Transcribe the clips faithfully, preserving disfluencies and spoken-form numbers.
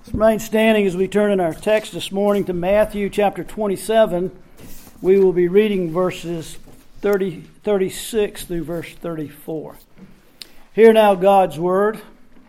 Remain standing as we turn in our text this morning to Matthew chapter twenty-seven. We will be reading verses thirty, thirty-six through verse thirty-four. Hear now God's word.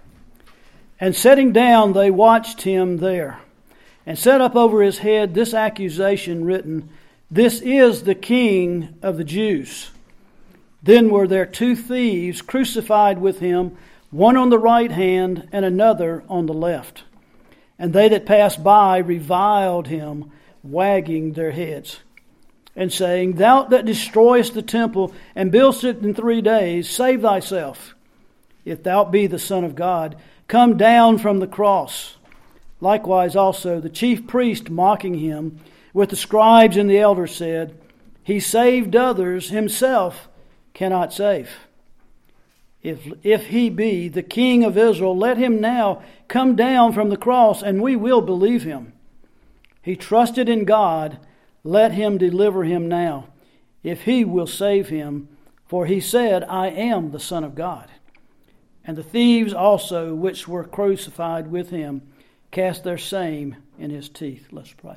And sitting down, they watched him there, and set up over his head this accusation written, "This is the King of the Jews." Then were there two thieves crucified with him, one on the right hand and another on the left. And they that passed by reviled him, wagging their heads, and saying, "Thou that destroyest the temple and buildest it in three days, save thyself. If thou be the Son of God, come down from the cross." Likewise also the chief priest, mocking him, with the scribes and the elders, said, "He saved others, himself cannot save. If, if he be the King of Israel, let him now come down from the cross, and we will believe him. He trusted in God, let him deliver him now, if he will save him. For he said, I am the Son of God." And the thieves also, which were crucified with him, cast their same in his teeth. Let's pray.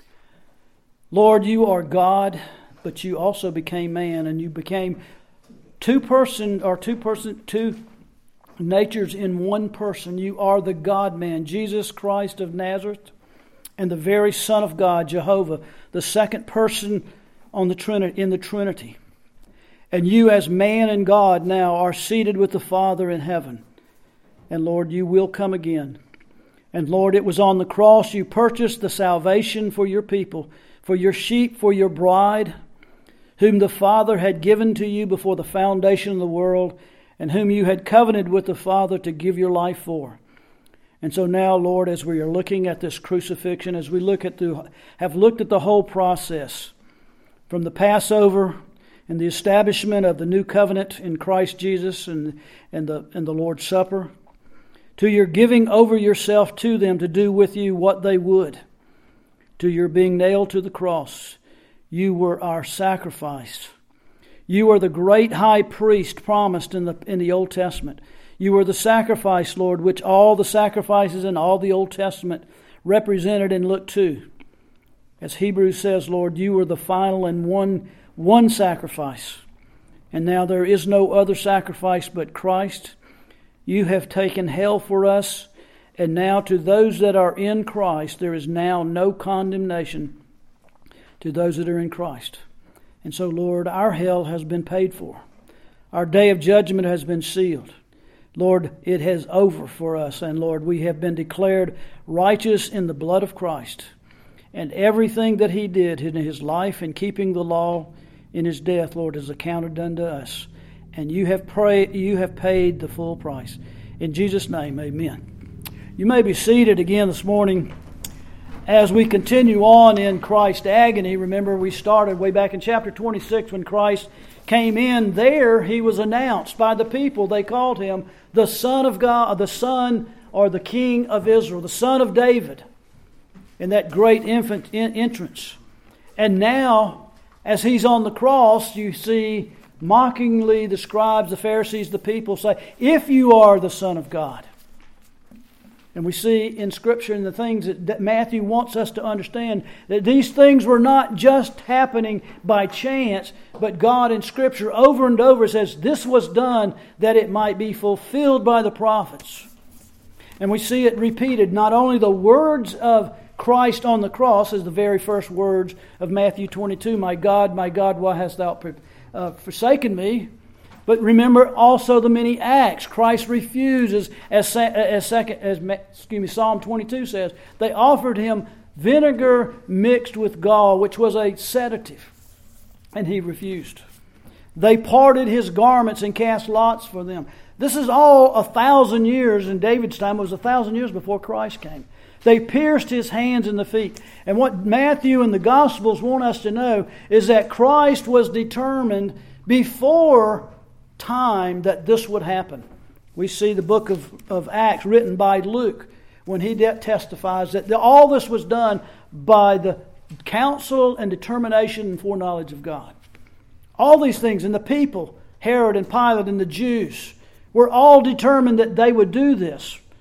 Lord, you are God, but you also became man, and you became two person or two person two natures in one person. You are the God-man, Jesus Christ of Nazareth, and the very Son of God, Jehovah, the second person on the Trinity in the Trinity. And you, as man and God, now are seated with the Father in heaven. And Lord, you will come again. And Lord, it was on the cross you purchased the salvation for your people, for your sheep, for your bride, whom the Father had given to you before the foundation of the world, and whom you had covenanted with the Father to give your life for. And so now, Lord, as we are looking at this crucifixion, as we look at the, have looked at the whole process, from the Passover and the establishment of the new covenant in Christ Jesus and, and, the, and the Lord's Supper, to your giving over yourself to them to do with you what they would, to your being nailed to the cross. You were our sacrifice. You are the great high priest promised in the in the Old Testament. You are the sacrifice, Lord, which all the sacrifices in all the Old Testament represented and looked to. As Hebrews says, Lord, you are the final and one, one sacrifice. And now there is no other sacrifice but Christ. You have taken hell for us. And now to those that are in Christ, there is now no condemnation to those that are in Christ. And so, Lord, our hell has been paid for. Our day of judgment has been sealed. Lord, it has over for us. And Lord, we have been declared righteous in the blood of Christ. And everything that he did in his life in keeping the law, in his death, Lord, is accounted unto us. And you have prayed, you have paid the full price. In Jesus' name, amen. You may be seated again this morning. As we continue on in Christ's agony, remember we started way back in chapter twenty-six when Christ came in. There he was announced by the people. They called him the Son of God, the Son or the King of Israel, the Son of David, in that great infant entrance. And now, as he's on the cross, you see mockingly the scribes, the Pharisees, the people say, "If you are the Son of God." And we see in Scripture and the things that, that Matthew wants us to understand that these things were not just happening by chance, but God in Scripture over and over says this was done that it might be fulfilled by the prophets. And we see it repeated. Not only the words of Christ on the cross as the very first words of Matthew twenty-two, "My God, my God, why hast thou uh, forsaken me?" But remember also the many acts. Christ refuses, as as second as excuse me, Psalm twenty-two says, they offered him vinegar mixed with gall, which was a sedative, and he refused. They parted his garments and cast lots for them. This is all a thousand years in David's time. It was a thousand years before Christ came. They pierced his hands and the feet. And what Matthew and the Gospels want us to know is that Christ was determined before time that this would happen. We see the book of, of Acts written by Luke when he testifies that the, all this was done by the counsel and determination and foreknowledge of God. All these things, and the people, Herod and Pilate and the Jews, were all determined that they would do this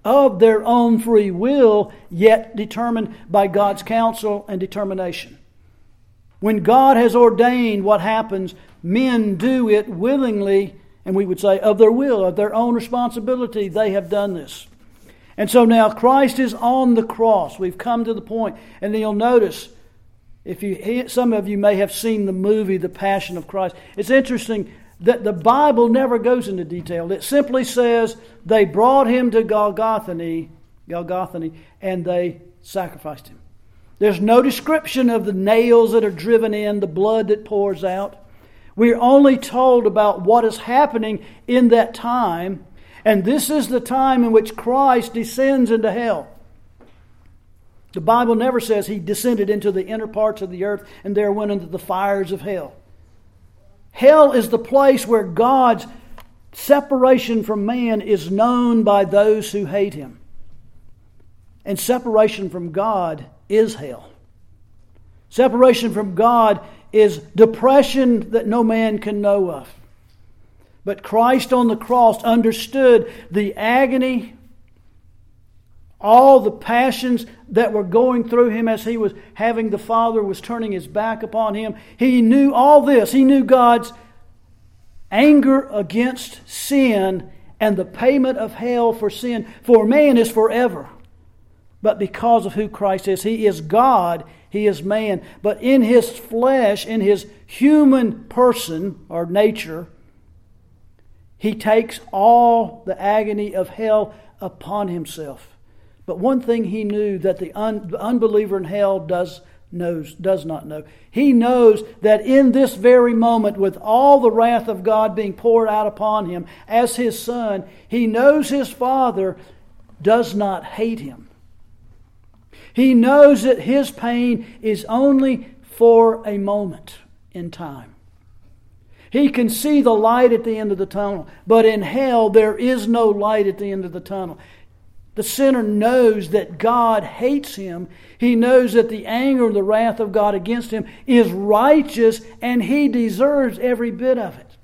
of their own free will, yet determined by God's counsel and determination. When God has ordained what happens, men do it willingly, and we would say of their will, of their own responsibility, they have done this. And so now Christ is on the cross. We've come to the point, and you'll notice, if you, some of you may have seen the movie The Passion of Christ. It's interesting that the Bible never goes into detail. It simply says they brought him to Golgotha, Golgotha, and they sacrificed him. There's no description of the nails that are driven in, the blood that pours out. We're only told about what is happening in that time, and this is the time in which Christ descends into hell. The Bible never says he descended into the inner parts of the earth and there went into the fires of hell. Hell is the place where God's separation from man is known by those who hate him. And separation from God is hell. Separation from God is depression that no man can know of. But Christ on the cross understood the agony, all the passions that were going through him as he was having the Father was turning his back upon him. He knew all this. He knew God's anger against sin and the payment of hell for sin for man is forever. But because of who Christ is, he is God, he is man. But in his flesh, in his human person or nature, he takes all the agony of hell upon himself. But one thing he knew that the, un, the unbeliever in hell does knows does not know. He knows that in this very moment, with all the wrath of God being poured out upon him as his son, he knows his Father does not hate him. He knows that his pain is only for a moment in time. He can see the light at the end of the tunnel, but in hell there is no light at the end of the tunnel. The sinner knows that God hates him. He knows that the anger and the wrath of God against him is righteous and he deserves every bit of it.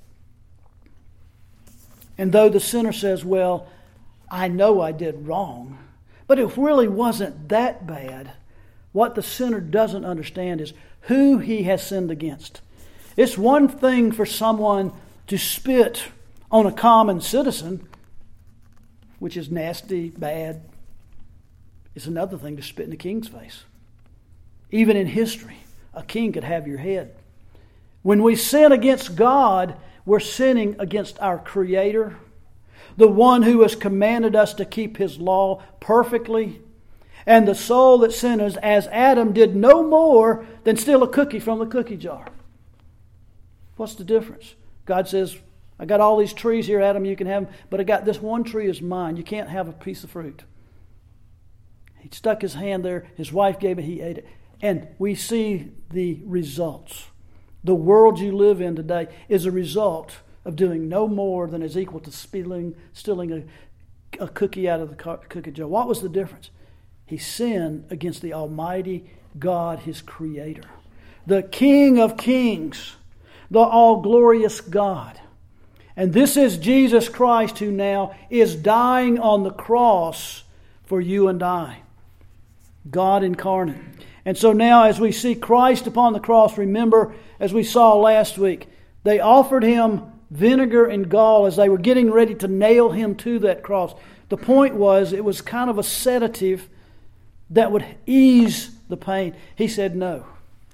And though the sinner says, well, I know I did wrong, but it really wasn't that bad, what the sinner doesn't understand is who he has sinned against. It's one thing for someone to spit on a common citizen, which is nasty, bad. It's another thing to spit in a king's face. Even in history, a king could have your head. When we sin against God, we're sinning against our Creator, the one who has commanded us to keep His law perfectly, and the soul that sinned as Adam did no more than steal a cookie from the cookie jar. What's the difference? God says, I got all these trees here, Adam, you can have them, but I got this one tree is mine. You can't have a piece of fruit. He stuck his hand there, his wife gave it, he ate it. And we see the results. The world you live in today is a result of doing no more than is equal to stealing, stealing a, a cookie out of the cookie jar. What was the difference? He sinned against the Almighty God, His Creator, the King of Kings, the all-glorious God. And this is Jesus Christ who now is dying on the cross for you and I. God incarnate. And so now as we see Christ upon the cross, remember, as we saw last week, they offered Him vinegar and gall as they were getting ready to nail Him to that cross. The point was it was kind of a sedative that would ease the pain. He said, no.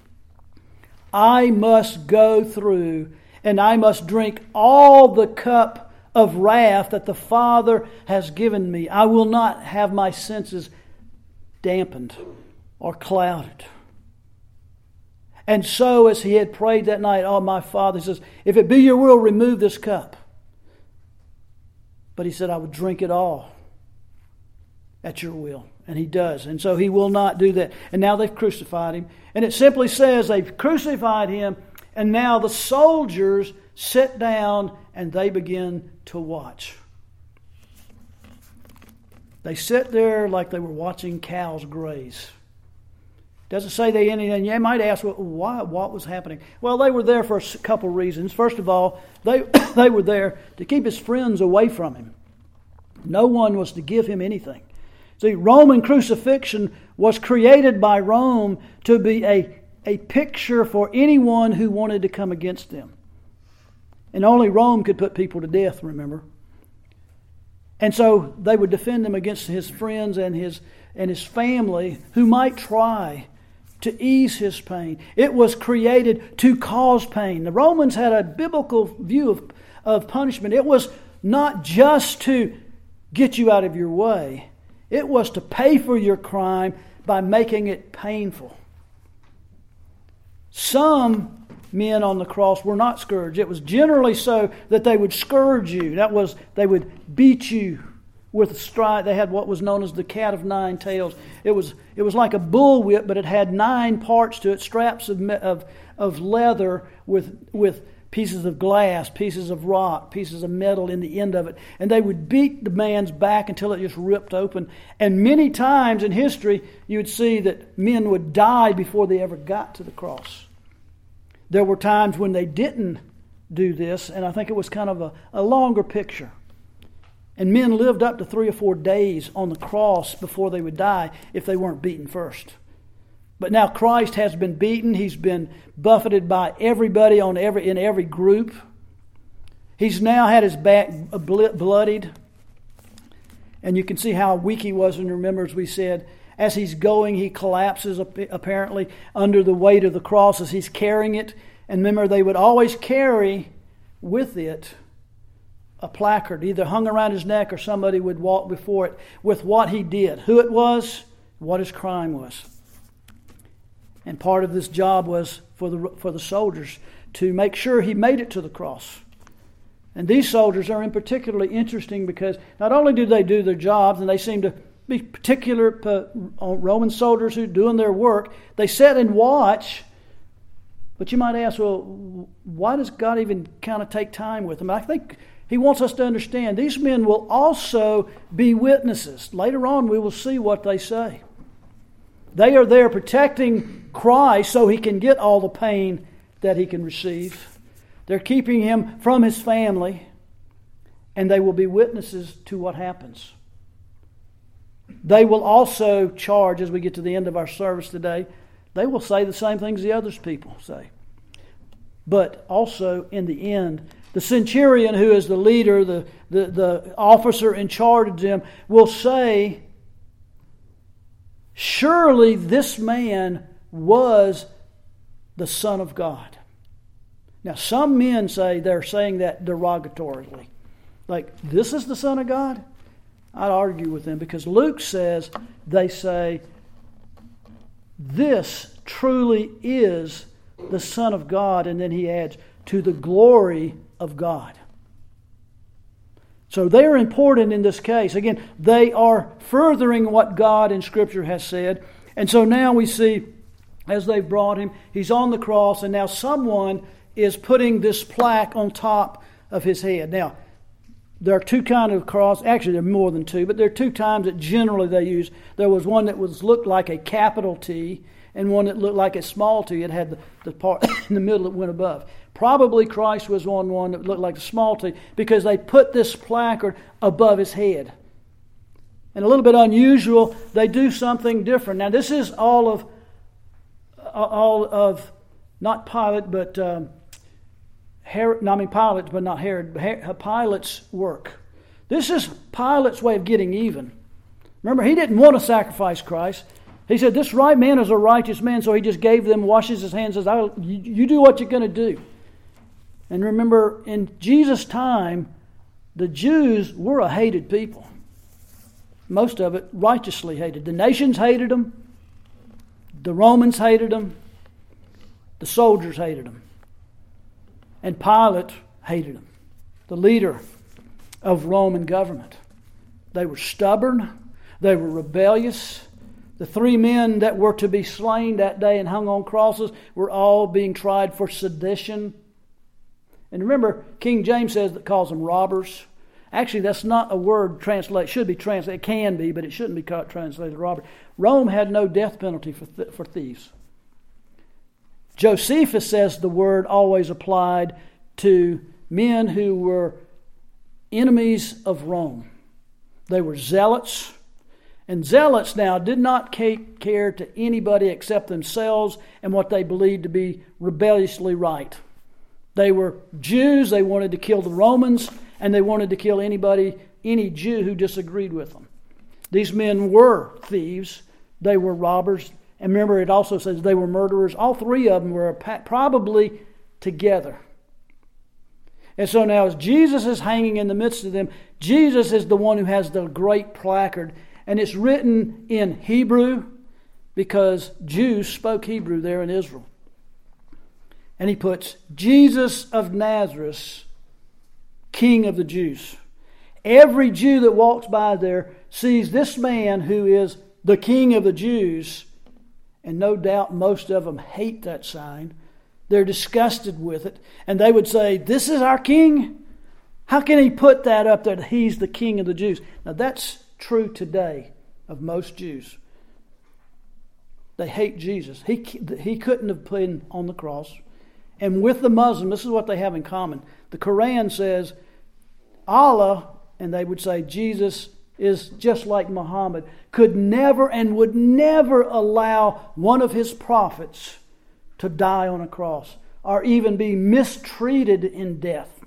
I must go through and I must drink all the cup of wrath that the Father has given me. I will not have my senses dampened or clouded. And so as he had prayed that night, oh, my Father, he says, if it be your will, remove this cup. But he said, I would drink it all at your will. And he does. And so he will not do that. And now they've crucified him. And it simply says they've crucified him. And now the soldiers sit down and they begin to watch. They sit there like they were watching cows graze. Doesn't say they anything. You might ask, well, why? What was happening? Well, they were there for a couple reasons. First of all, they they were there to keep his friends away from him. No one was to give him anything. See, Roman crucifixion was created by Rome to be a, a picture for anyone who wanted to come against them. And only Rome could put people to death, remember? And so they would defend him against his friends and his and his family who might try to ease his pain. It was created to cause pain. The Romans had a biblical view of, of punishment. It was not just to get you out of your way. It was to pay for your crime by making it painful. Some men on the cross were not scourged. It was generally so that they would scourge you. That was, they would beat you with a stride. They had what was known as the cat of nine tails. It was it was like a bullwhip, but it had nine parts to it, straps of of, of leather with with pieces of glass, pieces of rock, pieces of metal in the end of it. And they would beat the man's back until it just ripped open. And many times in history, you would see that men would die before they ever got to the cross. There were times when they didn't do this, and I think it was kind of a, a longer picture. And men lived up to three or four days on the cross before they would die if they weren't beaten first. But now Christ has been beaten. He's been buffeted by everybody on every in every group. He's now had his back bloodied. And you can see how weak he was. And remember, as we said, as he's going, he collapses apparently under the weight of the cross as he's carrying it. And remember, they would always carry with it a placard, either hung around his neck or somebody would walk before it with what he did, who it was, what his crime was. And part of this job was for the for the soldiers to make sure he made it to the cross. And these soldiers are in particularly interesting because not only do they do their jobs, and they seem to be particular uh, Roman soldiers who are doing their work, they sit and watch. But you might ask, well, why does God even kind of take time with them? I think He wants us to understand these men will also be witnesses. Later on, we will see what they say. They are there protecting Christ so he can get all the pain that he can receive. They're keeping him from his family, and they will be witnesses to what happens. They will also charge, as we get to the end of our service today, they will say the same things the others people say. But also, in the end, the centurion, who is the leader, the, the, the officer in charge of them, will say, surely this man was the Son of God. Now, some men say they're saying that derogatorily. Like, this is the Son of God? I'd argue with them because Luke says, they say, this truly is the Son of God. And then he adds, to the glory of God. So they are important in this case. Again, they are furthering what God in Scripture has said. And so now we see, as they've brought him, he's on the cross, and now someone is putting this plaque on top of his head. Now, there are two kinds of crosses. Actually, there are more than two, but there are two times that generally they use. There was one that was looked like a capital T, and one that looked like a small T. It had the, the part in the middle that went above. Probably Christ was on one that looked like a small T because they put this placard above his head. And a little bit unusual, they do something different. Now, this is all of, all of not Pilate, but um, Herod, no, I mean Pilate, but not Herod, but Pilate's work. This is Pilate's way of getting even. Remember, he didn't want to sacrifice Christ. He said, this right man is a righteous man, so he just gave them, washes his hands, says, I'll, you, you do what you're going to do. And remember, in Jesus' time, the Jews were a hated people. Most of it righteously hated. The nations hated them. The Romans hated them. The soldiers hated them. And Pilate hated them, the leader of Roman government. They were stubborn. They were rebellious. The three men that were to be slain that day and hung on crosses were all being tried for sedition. And remember, King James says that calls them robbers. Actually, that's not a word translated. Should be translated. It can be, but it shouldn't be translated robber. Rome had no death penalty for th- for thieves. Josephus says the word always applied to men who were enemies of Rome. They were zealots. And zealots now did not care to anybody except themselves and what they believed to be rebelliously right. They were Jews. They wanted to kill the Romans, and they wanted to kill anybody, any Jew who disagreed with them. These men were thieves. They were robbers. And remember, it also says they were murderers. All three of them were probably together. And so now as Jesus is hanging in the midst of them, Jesus is the one who has the great placard. And it's written in Hebrew because Jews spoke Hebrew there in Israel. And he puts, Jesus of Nazareth, King of the Jews. Every Jew that walks by there sees this man who is the King of the Jews. And no doubt most of them hate that sign. They're disgusted with it. And they would say, this is our king? How can he put that up there that he's the King of the Jews? Now that's true today of most Jews. They hate Jesus. He, he couldn't have been on the cross. And with the Muslim, this is what they have in common. The Quran says Allah, and they would say Jesus is just like Muhammad, could never and would never allow one of his prophets to die on a cross or even be mistreated in death.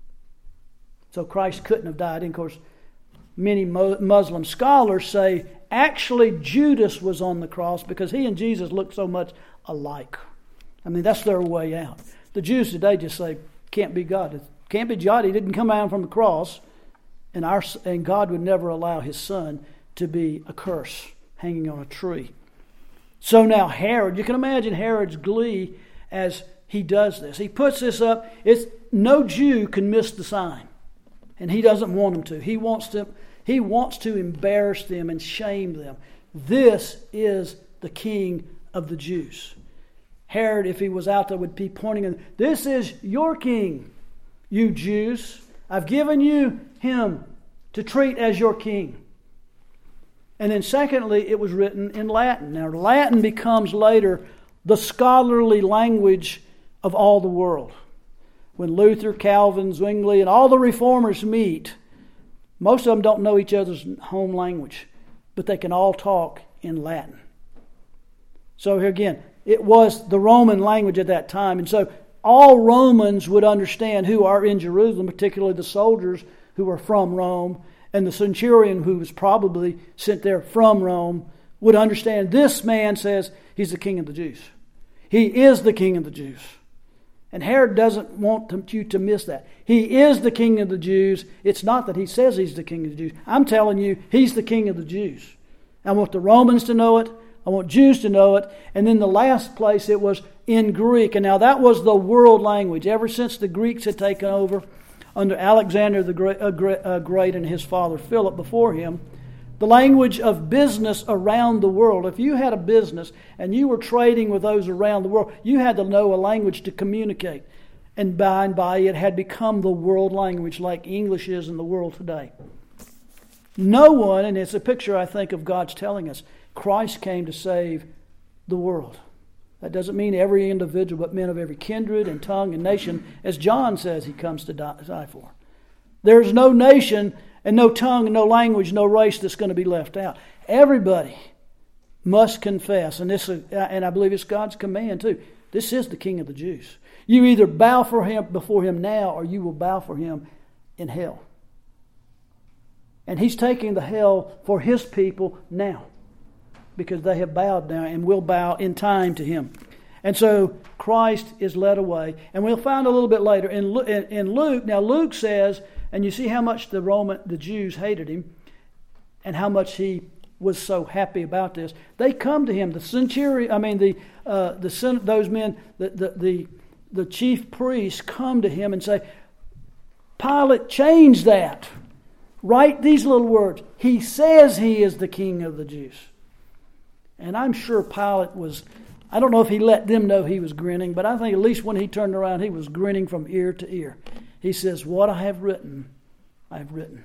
So Christ couldn't have died. And of course, many Muslim scholars say actually Judas was on the cross because he and Jesus looked so much alike. I mean, that's their way out. The Jews today just say, can't be God. It can't be God. He didn't come down from the cross. And, our, and God would never allow his son to be a curse hanging on a tree. So now Herod, you can imagine Herod's glee as he does this. He puts this up. It's, no Jew can miss the sign. And he doesn't want them to. He wants to, he wants to embarrass them and shame them. This is the King of the Jews. Herod, if he was out there, would be pointing at, this is your king, you Jews. I've given you him to treat as your king. And then secondly, it was written in Latin. Now, Latin becomes later the scholarly language of all the world. When Luther, Calvin, Zwingli, and all the reformers meet, most of them don't know each other's home language, but they can all talk in Latin. So here again, it was the Roman language at that time. And so all Romans would understand who are in Jerusalem, particularly the soldiers who were from Rome, and the centurion who was probably sent there from Rome would understand this man says he's the King of the Jews. He is the King of the Jews. And Herod doesn't want you to miss that. He is the King of the Jews. It's not that he says he's the King of the Jews. I'm telling you, he's the King of the Jews. I want the Romans to know it. I want Jews to know it. And then the last place, it was in Greek. And now that was the world language. Ever since the Greeks had taken over under Alexander the Great, uh, Great and his father Philip before him, the language of business around the world. If you had a business and you were trading with those around the world, you had to know a language to communicate. And by and by, it had become the world language like English is in the world today. No one, and it's a picture, I think, of God's telling us, Christ came to save the world. That doesn't mean every individual, but men of every kindred and tongue and nation, as John says he comes to die for. There's no nation and no tongue and no language, no race that's going to be left out. Everybody must confess, and this, and I believe it's God's command too. This is the King of the Jews. You either bow for him before him now, or you will bow for him in hell. And he's taking the hell for his people now, because they have bowed now and will bow in time to him. And so Christ is led away. And we'll find a little bit later in, in Luke. Now Luke says, and you see how much the Roman, the Jews hated him, and how much he was so happy about this. They come to him, the centurion. I mean, the uh, the those men, the, the the the chief priests come to him and say, Pilate, change that. Write these little words. He says he is the King of the Jews. And I'm sure Pilate was, I don't know if he let them know he was grinning, but I think at least when he turned around, he was grinning from ear to ear. He says, what I have written, I have written.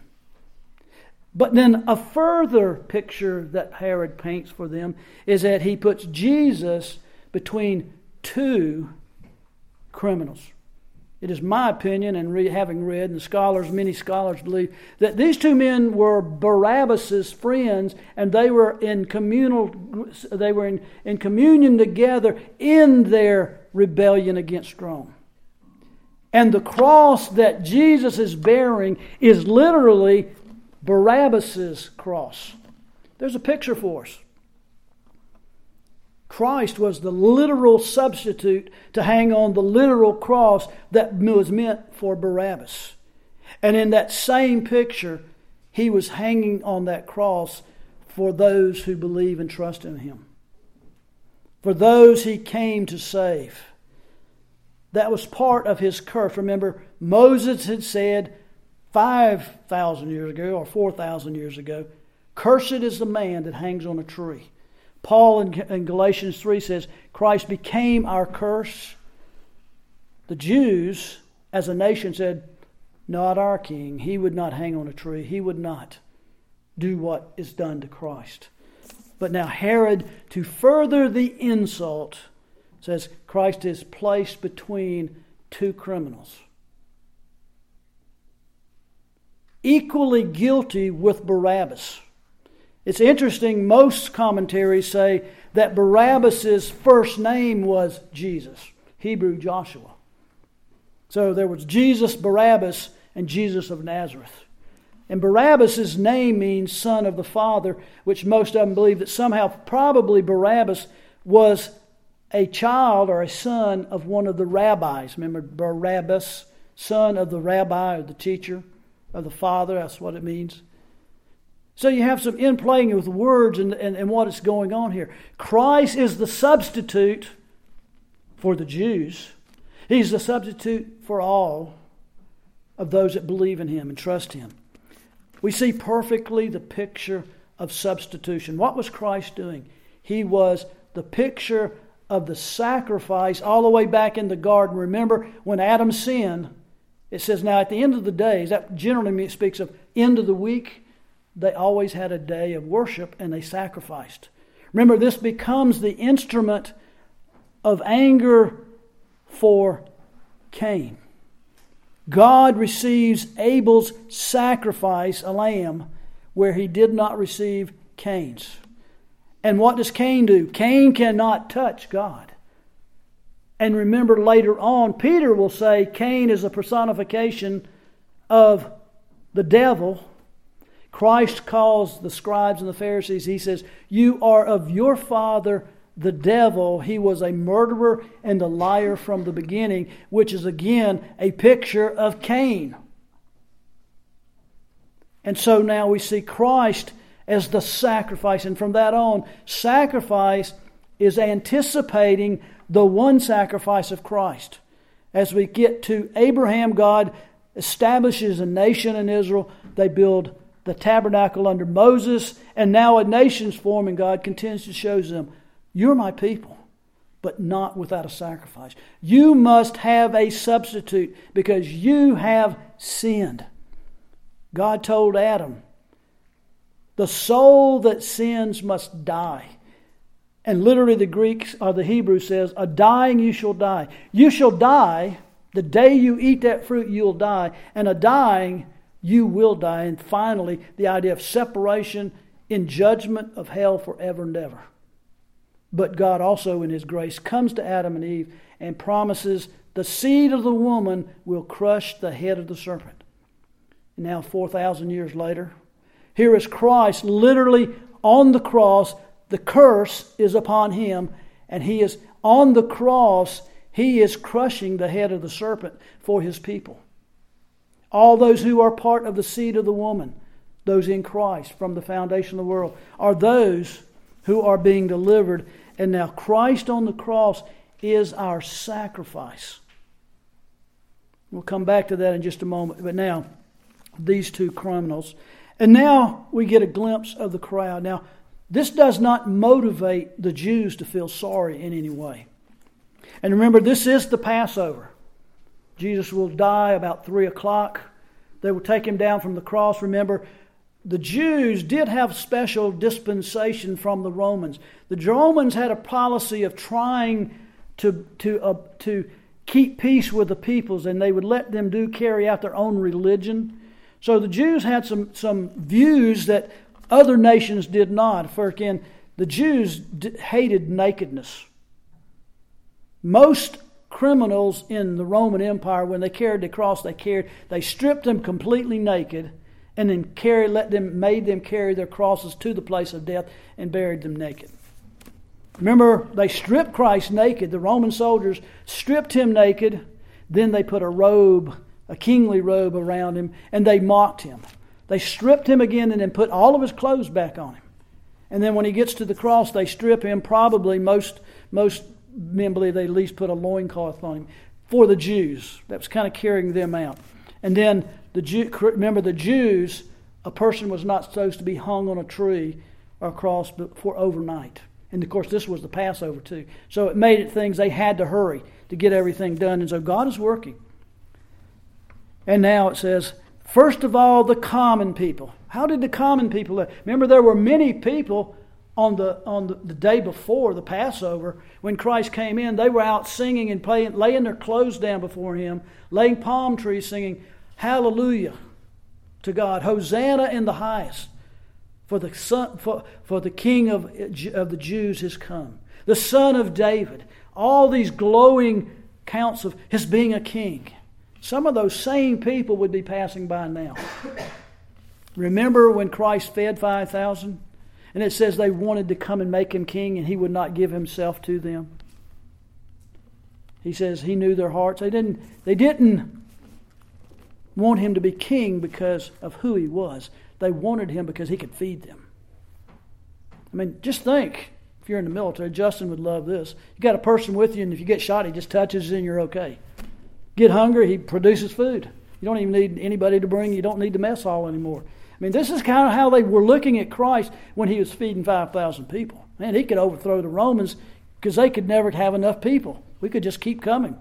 But then a further picture that Herod paints for them is that he puts Jesus between two criminals. It is my opinion, and re- having read, and scholars, many scholars believe, that these two men were Barabbas's friends, and they were in communal, they were in, in communion together in their rebellion against Rome. And the cross that Jesus is bearing is literally Barabbas's cross. There's a picture for us. Christ was the literal substitute to hang on the literal cross that was meant for Barabbas. And in that same picture, he was hanging on that cross for those who believe and trust in him. For those he came to save. That was part of his curse. Remember, Moses had said five thousand years ago or four thousand years ago, "Cursed is the man that hangs on a tree." Paul in Galatians three says, Christ became our curse. The Jews, as a nation, said, not our king. He would not hang on a tree. He would not do what is done to Christ. But now Herod, to further the insult, says Christ is placed between two criminals. Equally guilty with Barabbas. It's interesting, most commentaries say that Barabbas' first name was Jesus, Hebrew Joshua. So there was Jesus, Barabbas, and Jesus of Nazareth. And Barabbas' name means son of the Father, which most of them believe that somehow probably Barabbas was a child or a son of one of the rabbis. Remember, Barabbas, son of the rabbi or the teacher of the father, that's what it means. So you have some in-playing with words and, and, and what is going on here. Christ is the substitute for the Jews. He's the substitute for all of those that believe in him and trust him. We see perfectly the picture of substitution. What was Christ doing? He was the picture of the sacrifice all the way back in the garden. Remember, when Adam sinned, it says, now at the end of the days, that generally speaks of end of the week, they always had a day of worship and they sacrificed. Remember, this becomes the instrument of anger for Cain. God receives Abel's sacrifice, a lamb, where he did not receive Cain's. And what does Cain do? Cain cannot touch God. And remember later on, Peter will say Cain is a personification of the devil. Christ calls the scribes and the Pharisees, he says, you are of your father the devil. He was a murderer and a liar from the beginning, which is again a picture of Cain. And so now we see Christ as the sacrifice. And from that on, sacrifice is anticipating the one sacrifice of Christ. As we get to Abraham, God establishes a nation in Israel. They build the tabernacle under Moses, and now a nation's forming. God continues to show them, you're my people, but not without a sacrifice. You must have a substitute because you have sinned. God told Adam, the soul that sins must die. And literally the Greek or the Hebrew says, a dying you shall die. You shall die. The day you eat that fruit, you'll die. And a dying, you will die. And finally, the idea of separation in judgment of hell forever and ever. But God also in his grace comes to Adam and Eve and promises the seed of the woman will crush the head of the serpent. And now four thousand years later, here is Christ literally on the cross. The curse is upon him, and he is on the cross. He is crushing the head of the serpent for his people. All those who are part of the seed of the woman, those in Christ from the foundation of the world, are those who are being delivered. And now Christ on the cross is our sacrifice. We'll come back to that in just a moment. But now, these two criminals. And now we get a glimpse of the crowd. Now, this does not motivate the Jews to feel sorry in any way. And remember, this is the Passover. Jesus will die about three o'clock. They will take him down from the cross. Remember, the Jews did have special dispensation from the Romans. The Romans had a policy of trying to, to, uh, to keep peace with the peoples, and they would let them do carry out their own religion. So the Jews had some, some views that other nations did not. For again, the Jews d- hated nakedness. Most criminals in the Roman Empire, when they carried the cross, they carried, they stripped them completely naked, and then carried, let them, made them carry their crosses to the place of death and buried them naked. Remember, they stripped Christ naked. The Roman soldiers stripped him naked. Then they put a robe, a kingly robe around him, and they mocked him. They stripped him again and then put all of his clothes back on him. And then when he gets to the cross, they strip him. Probably most most men believe they at least put a loincloth on him for the Jews. That was kind of carrying them out. And then the Jew, remember the Jews, a person was not supposed to be hung on a tree or a cross for overnight. And of course, this was the Passover too. So it made it things they had to hurry to get everything done. And so God is working. And now it says, first of all, the common people. How did the common people live? Remember, there were many people on the on the, the day before the Passover when Christ came in. They were out singing and playing, laying their clothes down before Him, laying palm trees, singing hallelujah to God, Hosanna in the highest. For the son, for, for the King of, of the Jews has come. The Son of David. All these glowing counts of His being a king. Some of those same people would be passing by now. Remember when Christ fed five thousand? And it says they wanted to come and make Him king, and He would not give Himself to them. He says He knew their hearts. They didn't, they didn't want Him to be king because of who He was. They wanted Him because He could feed them. I mean, just think, if you're in the military, Justin would love this. You got a person with you, and if you get shot, he just touches you and you're okay. Get hungry, he produces food. You don't even need anybody to bring, you don't need the mess hall anymore. I mean, this is kind of how they were looking at Christ when He was feeding five thousand people. Man, He could overthrow the Romans because they could never have enough people. We could just keep coming.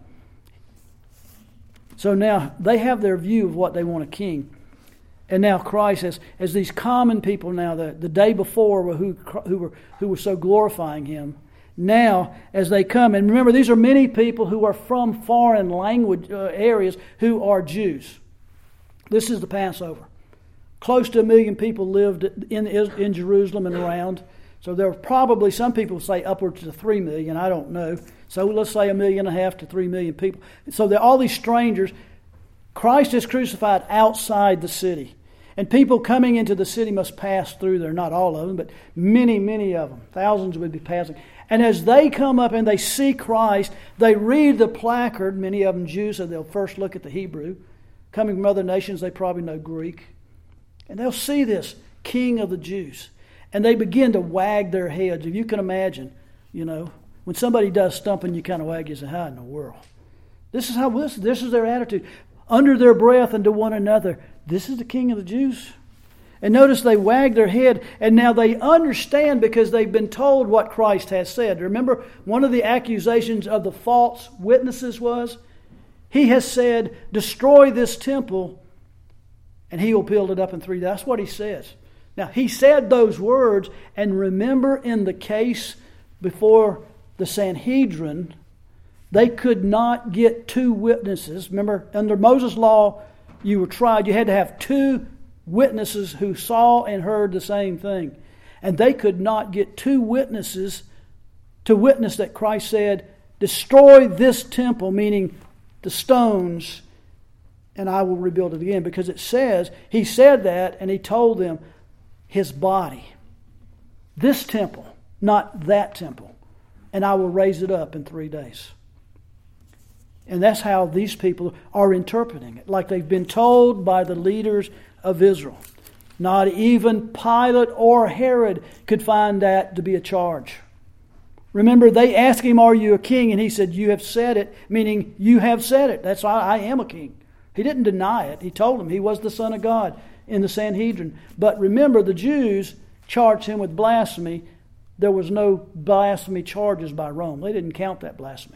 So now they have their view of what they want a king. And now Christ, as, as these common people now, the, the day before were who, who, were, who were so glorifying Him, now as they come, and remember these are many people who are from foreign language uh, areas who are Jews. This is the Passover. Close to a million people lived in, in Jerusalem and around. So there were probably, some people say upwards to three million, I don't know. So let's say a million and a half to three million people. So there are all these strangers. Christ is crucified outside the city. And people coming into the city must pass through there. Not all of them, but many, many of them. Thousands would be passing. And as they come up and they see Christ, they read the placard. Many of them Jews, so they'll first look at the Hebrew. Coming from other nations, they probably know Greek. And they'll see this King of the Jews. And they begin to wag their heads. If you can imagine, you know, when somebody does stumping, you kind of wag your head. How in the world? This is how this, this is their attitude. Under their breath and to one another, this is the King of the Jews. And notice they wag their head, and now they understand because they've been told what Christ has said. Remember, one of the accusations of the false witnesses was, He has said, destroy this temple, and He will build it up in three days. That's what He says. Now, He said those words, and remember in the case before the Sanhedrin, they could not get two witnesses. Remember, under Moses' law, you were tried. You had to have two witnesses who saw and heard the same thing. And they could not get two witnesses to witness that Christ said, destroy this temple, meaning the stones, and I will rebuild it again. Because it says, He said that, and He told them, His body. This temple, not that temple. And I will raise it up in three days. And that's how these people are interpreting it. Like they've been told by the leaders of Israel. Not even Pilate or Herod could find that to be a charge. Remember, they asked Him, are you a king? And He said, you have said it, meaning you have said it. That's why I am a king. He didn't deny it. He told them He was the Son of God in the Sanhedrin. But remember, the Jews charged Him with blasphemy. There was no blasphemy charges by Rome. They didn't count that blasphemy.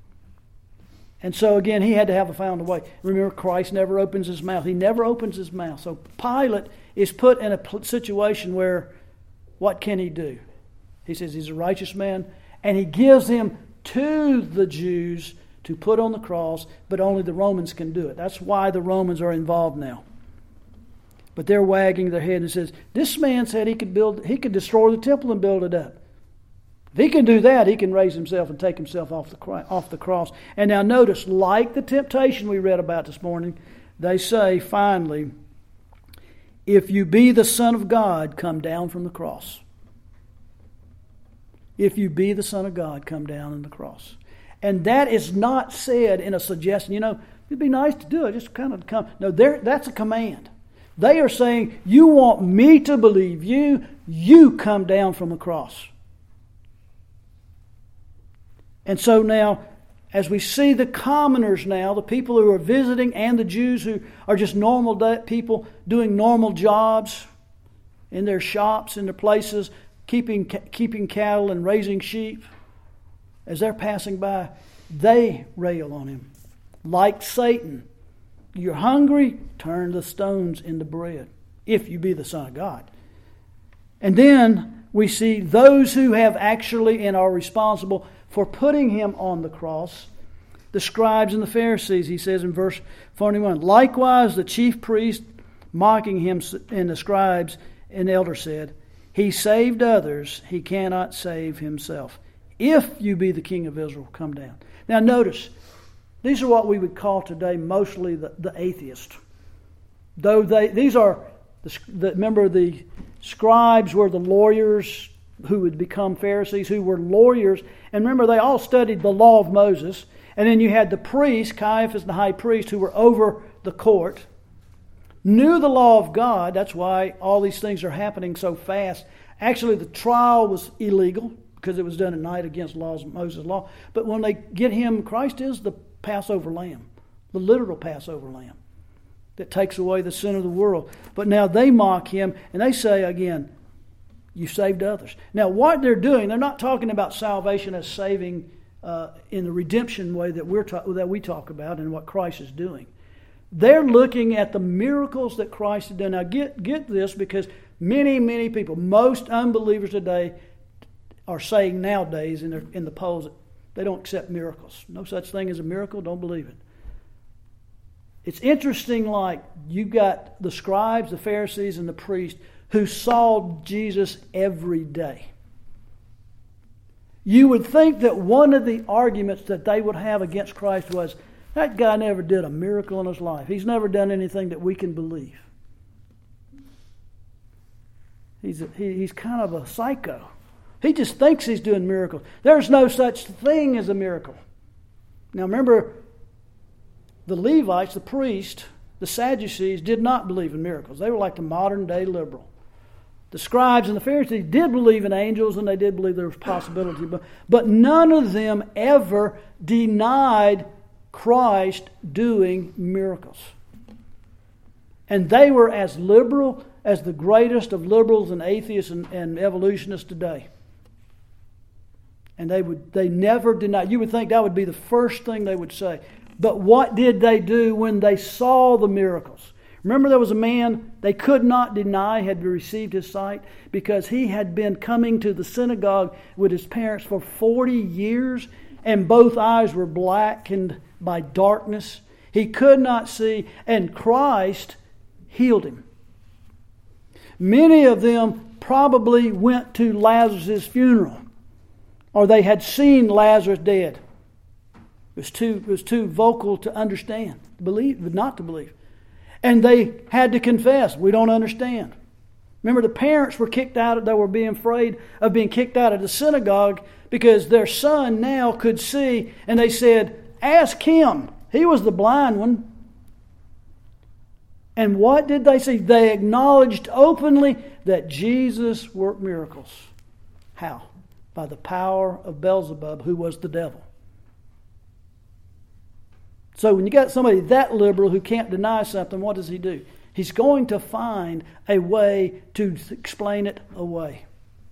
And so again, He had to have a found a way. Remember, Christ never opens His mouth. He never opens His mouth. So Pilate is put in a situation where, what can he do? He says He's a righteous man, and He gives Him to the Jews to put on the cross, but only the Romans can do it. That's why the Romans are involved now. But they're wagging their head and says, this man said he could build, he could destroy the temple and build it up. If he can do that, he can raise himself and take himself off the off the cross. And now notice, like the temptation we read about this morning, they say finally, if you be the Son of God, come down from the cross. If you be the Son of God, come down on the cross. And that is not said in a suggestion, you know, it'd be nice to do it, just kind of come. No, that's a command. They are saying, you want me to believe you, you come down from the cross. And so now, as we see the commoners now, the people who are visiting and the Jews who are just normal people doing normal jobs in their shops, in their places, keeping keeping cattle and raising sheep, as they're passing by, they rail on him. Like Satan, you're hungry, turn the stones into bread, if you be the Son of God. And then we see those who have actually and are responsible for putting him on the cross, the scribes and the Pharisees, he says in verse forty-one. Likewise the chief priest, mocking him, and the scribes and elders said, he saved others, he cannot save himself. If you be the King of Israel, come down. Now notice, these are what we would call today mostly the, the atheist. Though they, these are, the, the, remember the scribes were the lawyers who would become Pharisees, who were lawyers. And remember, they all studied the law of Moses. And then you had the priests, Caiaphas the high priest, who were over the court, knew the law of God. That's why all these things are happening so fast. Actually, the trial was illegal because it was done at night against laws of Moses' law. But when they get him, Christ is the Passover lamb, the literal Passover lamb that takes away the sin of the world. But now they mock him and they say again, you saved others. Now what they're doing, they're not talking about salvation as saving uh, in the redemption way that we're ta- that we talk about and what Christ is doing. They're looking at the miracles that Christ has done. Now get, get this, because many, many people, most unbelievers today are saying nowadays in, their, in the polls that they don't accept miracles. No such thing as a miracle, don't believe it. It's interesting, like you got the scribes, the Pharisees, and the priests who saw Jesus every day. You would think that one of the arguments that they would have against Christ was, that guy never did a miracle in his life. He's never done anything that we can believe. He's a, he, he's kind of a psycho. He just thinks he's doing miracles. There's no such thing as a miracle. Now remember, the Levites, the priests, the Sadducees did not believe in miracles. They were like the modern day liberal. The scribes and the Pharisees did believe in angels, and they did believe there was possibility. But, but none of them ever denied Christ doing miracles. And they were as liberal as the greatest of liberals and atheists and, and evolutionists today. And they would they never deny. You would think that would be the first thing they would say. But what did they do when they saw the miracles? Remember, there was a man they could not deny had received his sight because he had been coming to the synagogue with his parents for forty years, and both eyes were blackened by darkness. He could not see, and Christ healed him. Many of them probably went to Lazarus' funeral, or they had seen Lazarus dead. It was too, it was too vocal to understand, to believe, but not to believe. And they had to confess, we don't understand. Remember, the parents were kicked out, they were being afraid of being kicked out of the synagogue because their son now could see, and they said, ask him. He was the blind one. And what did they see? They acknowledged openly that Jesus worked miracles. How? By the power of Beelzebub, who was the devil. So when you got somebody that liberal who can't deny something, what does he do? He's going to find a way to explain it away.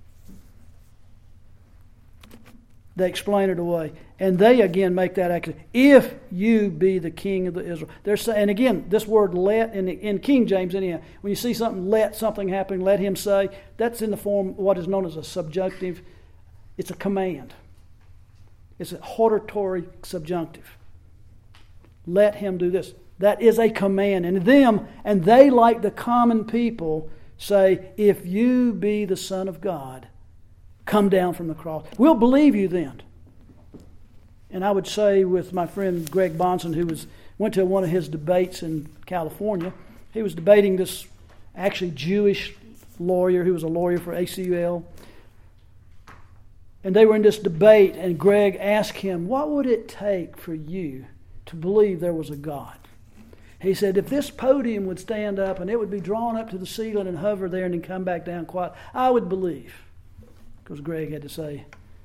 They explain it away. And they again make that action. If you be the king of the Israel. They're saying, and again, this word let, in, in King James, anyhow, when you see something, let something happen, let him say, that's in the form of what is known as a subjunctive. It's a command. It's a hortatory subjunctive. let him do this. That is a command. And them, and they, like the common people, say, if you be the Son of God, come down from the cross. We'll believe you then. And I would say with my friend Greg Bonson, who was went to one of his debates in California, he was debating this actually Jewish lawyer who was a lawyer for A C U L. And they were in this debate, and Greg asked him, what would it take for you to believe there was a God? He said, if this podium would stand up and it would be drawn up to the ceiling and hover there and then come back down quiet, I would believe. Because Greg had to say,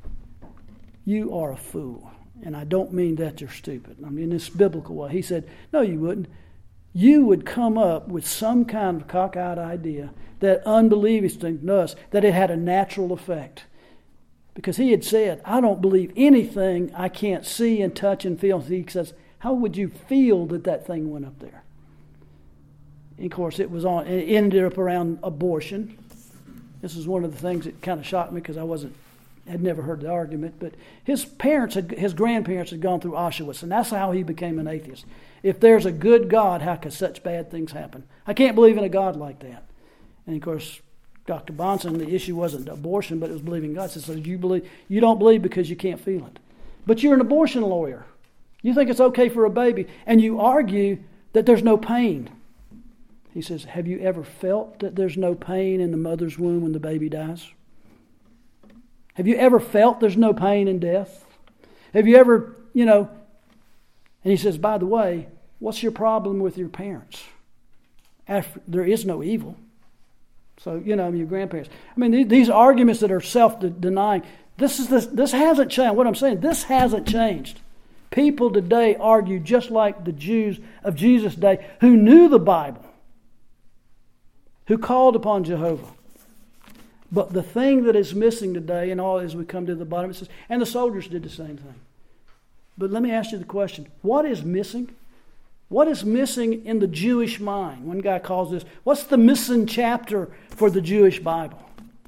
you are a fool. And I don't mean that you're stupid. I mean, in this biblical way. He said, no, you wouldn't. You would come up with some kind of cockeyed idea that unbelievers think to us, that it had a natural effect. Because he had said, I don't believe anything I can't see and touch and feel. He says, how would you feel that that thing went up there? And of course, it was on. It ended up around abortion. This is one of the things that kind of shocked me because I wasn't, had never heard the argument. But his parents, had, his grandparents had gone through Auschwitz, and that's how he became an atheist. If there's a good God, how could such bad things happen? I can't believe in a God like that. And of course, Doctor Bonson, the issue wasn't abortion, but it was believing God. So he says, you believe, you don't believe because you can't feel it. But you're an abortion lawyer. You think it's okay for a baby, and you argue that there's no pain. He says, have you ever felt that there's no pain in the mother's womb when the baby dies? Have you ever felt there's no pain in death? Have you ever, you know, and he says, by the way, what's your problem with your parents? After, there is no evil. So, you know, your grandparents. I mean, these arguments that are self-denying, this is this, this hasn't changed. What I'm saying, this hasn't changed. People today argue just like the Jews of Jesus' day who knew the Bible, who called upon Jehovah. But the thing that is missing today, and all as we come to the bottom, it says, and the soldiers did the same thing. But let me ask you the question, what is missing? What is missing in the Jewish mind? One guy calls this, what's the missing chapter for the Jewish Bible?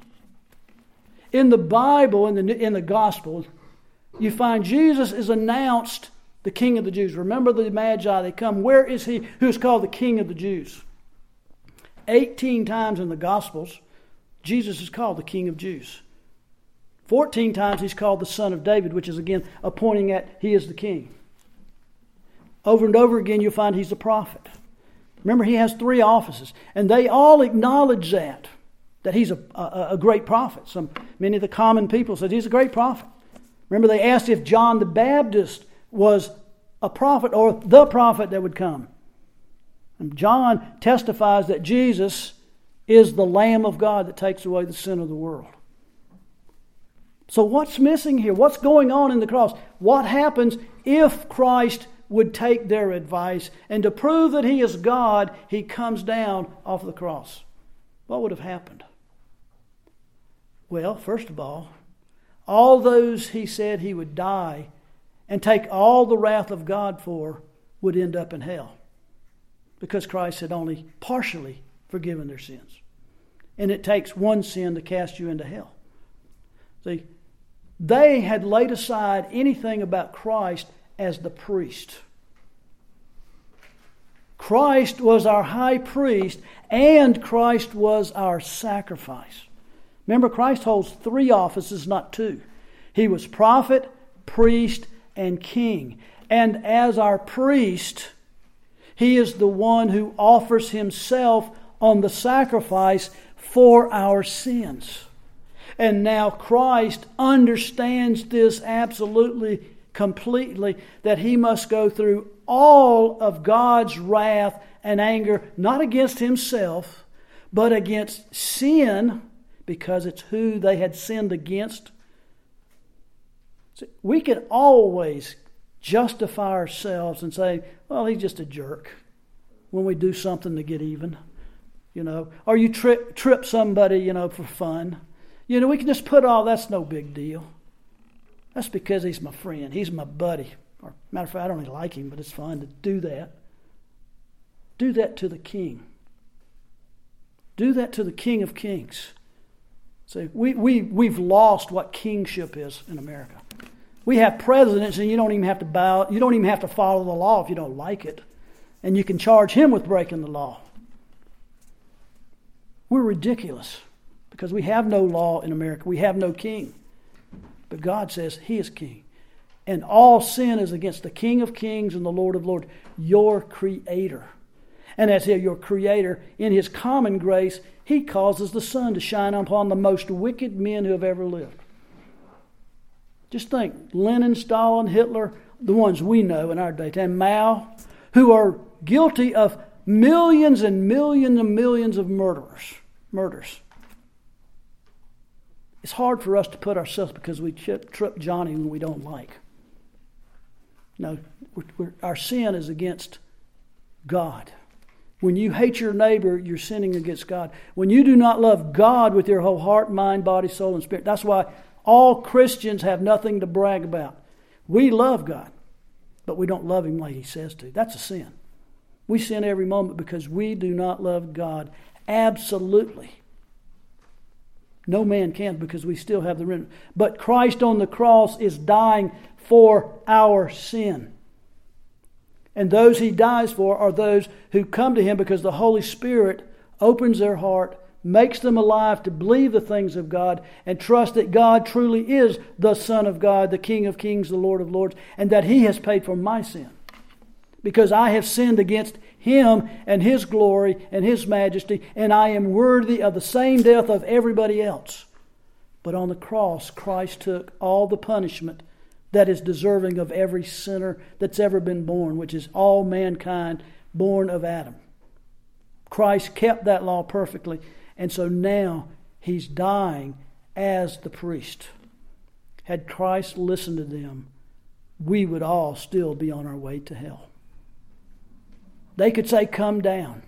In the Bible, in the, in the Gospel, you find Jesus is announced the King of the Jews. Remember the Magi, they come. Where is he who is called the King of the Jews? eighteen times in the Gospels, Jesus is called the King of Jews. fourteen times he's called the Son of David, which is again a pointing at he is the King. Over and over again you'll find he's a prophet. Remember, he has three offices, and they all acknowledge that, that he's a, a, a great prophet. Some Many of the common people said he's a great prophet. Remember, they asked if John the Baptist was a prophet or the prophet that would come. And John testifies that Jesus is the Lamb of God that takes away the sin of the world. So what's missing here? What's going on in the cross? What happens if Christ would take their advice and to prove that he is God, he comes down off the cross? What would have happened? Well, first of all, all those he said he would die and take all the wrath of God for would end up in hell, because Christ had only partially forgiven their sins. And it takes one sin to cast you into hell. See, they had laid aside anything about Christ as the priest. Christ was our high priest, and Christ was our sacrifice. Remember, Christ holds three offices, not two. He was prophet, priest, and king. And as our priest, he is the one who offers himself on the sacrifice for our sins. And now Christ understands this absolutely, completely, that he must go through all of God's wrath and anger, not against himself, but against sin, because it's who they had sinned against. We can always justify ourselves and say, well, he's just a jerk, when we do something to get even, you know, or you trip trip somebody, you know, for fun. You know, we can just put all, that's no big deal. That's because he's my friend. He's my buddy. Or matter of fact, I don't really like him, but it's fun to do that. Do that to the King. Do that to the King of Kings. See, we, we, we've lost what kingship is in America. We have presidents and you don't even have to bow, you don't even have to follow the law if you don't like it. And you can charge him with breaking the law. We're ridiculous because we have no law in America. We have no king. But God says he is king. And all sin is against the King of Kings and the Lord of Lords, your Creator. And as your Creator, in His common grace, He causes the sun to shine upon the most wicked men who have ever lived. Just think, Lenin, Stalin, Hitler, the ones we know in our day, and Mao, who are guilty of millions and millions and millions of murderers, murders. It's hard for us to put ourselves because we trip, trip Johnny when we don't like. No, we're, we're, our sin is against God. When you hate your neighbor, you're sinning against God. When you do not love God with your whole heart, mind, body, soul, and spirit, that's why all Christians have nothing to brag about. We love God, but we don't love Him like He says to. That's a sin. We sin every moment because we do not love God absolutely. No man can because we still have the remnant. But Christ on the cross is dying for our sin. And those He dies for are those who come to Him because the Holy Spirit opens their heart, makes them alive to believe the things of God and trust that God truly is the Son of God, the King of Kings, the Lord of Lords, and that He has paid for my sin. Because I have sinned against Him and His glory and His majesty, and I am worthy of the same death of everybody else. But on the cross, Christ took all the punishment that is deserving of every sinner that's ever been born, which is all mankind born of Adam. Christ kept that law perfectly, and so now He's dying as the priest. Had Christ listened to them, we would all still be on our way to hell. They could say, come down.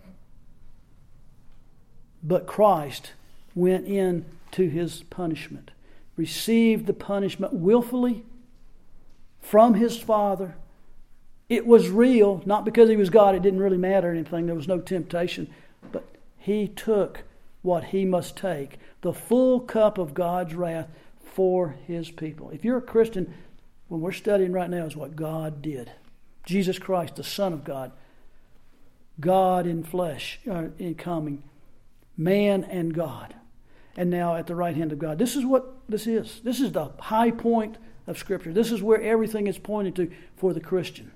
But Christ went in to His punishment, received the punishment willfully from His Father. It was real, not because He was God, it didn't really matter anything, there was no temptation, but He took what He must take, the full cup of God's wrath for His people. If you're a Christian, what we're studying right now is what God did. Jesus Christ, the Son of God, God in flesh, uh, in coming, man and God, and now at the right hand of God. This is what this is. This is the high point of Scripture. This is where everything is pointed to for the Christian.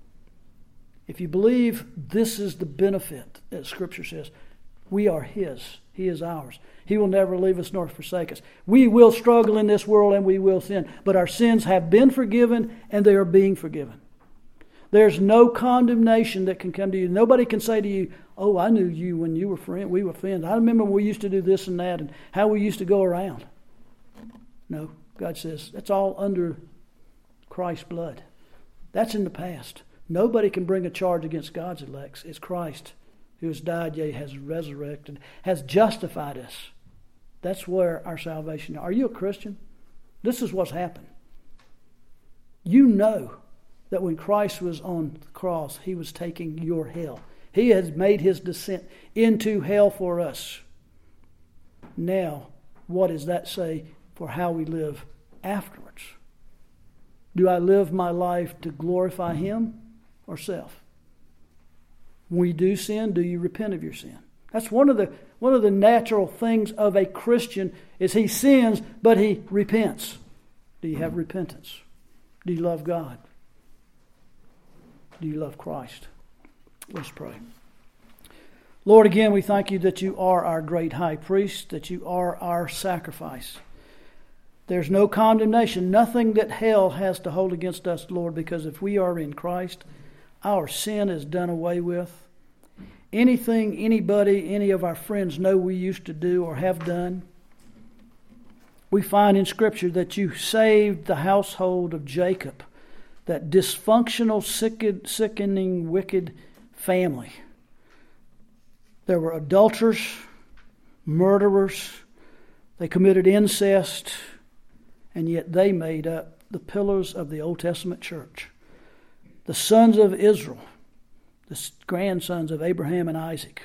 If you believe this is the benefit that Scripture says, we are His. He is ours. He will never leave us nor forsake us. We will struggle in this world and we will sin, but our sins have been forgiven and they are being forgiven. There's no condemnation that can come to you. Nobody can say to you, oh, I knew you when you were friend, we were friends. I remember when we used to do this and that and how we used to go around. No, God says that's all under Christ's blood. That's in the past. Nobody can bring a charge against God's elects. It's Christ who has died, yea, has resurrected, has justified us. That's where our salvation is. Are you a Christian? This is what's happened. You know that when Christ was on the cross, He was taking your hell. He has made His descent into hell for us. Now, what does that say for how we live afterwards? Do I live my life to glorify Him or self? When we do sin, do you repent of your sin? That's one of the one of the natural things of a Christian is he sins, but he repents. Do you have repentance? Do you love God? Do you love Christ? Let's pray. Lord, again, we thank You that You are our great high priest, that You are our sacrifice. There's no condemnation, nothing that hell has to hold against us, Lord, because if we are in Christ, our sin is done away with. Anything anybody, any of our friends know we used to do or have done, we find in Scripture that You saved the household of Jacob, that dysfunctional, sickening, wicked family. There were adulterers, murderers, they committed incest, and yet they made up the pillars of the Old Testament church. The sons of Israel, the grandsons of Abraham and Isaac.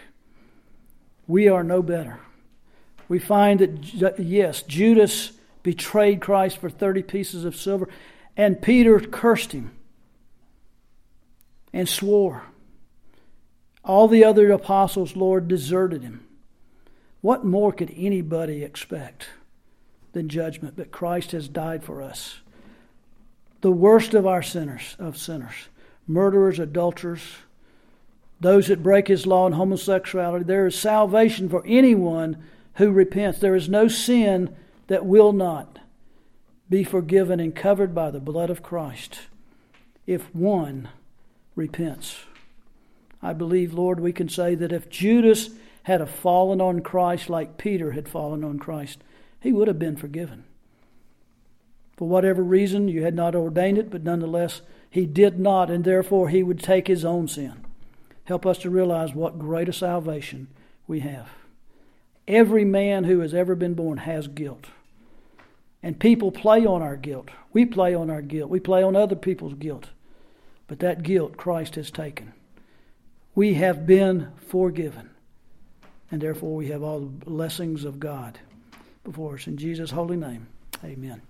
We are no better. We find that, yes, Judas betrayed Christ for thirty pieces of silver, And Peter cursed him and swore. All the other apostles, Lord, deserted him. What more could anybody expect than judgment? But Christ has died for us. The worst of our sinners, of sinners, murderers, adulterers, those that break His law and homosexuality. There is salvation for anyone who repents. There is no sin that will not be forgiven and covered by the blood of Christ if one repents. I believe, Lord, we can say that if Judas had have fallen on Christ like Peter had fallen on Christ, he would have been forgiven. For whatever reason, you had not ordained it, but nonetheless, he did not, and therefore he would take his own sin. Help us to realize what greater salvation we have. Every man who has ever been born has guilt. And people play on our guilt. We play on our guilt. We play on other people's guilt. But that guilt Christ has taken. We have been forgiven. And therefore we have all the blessings of God before us. In Jesus' holy name, amen.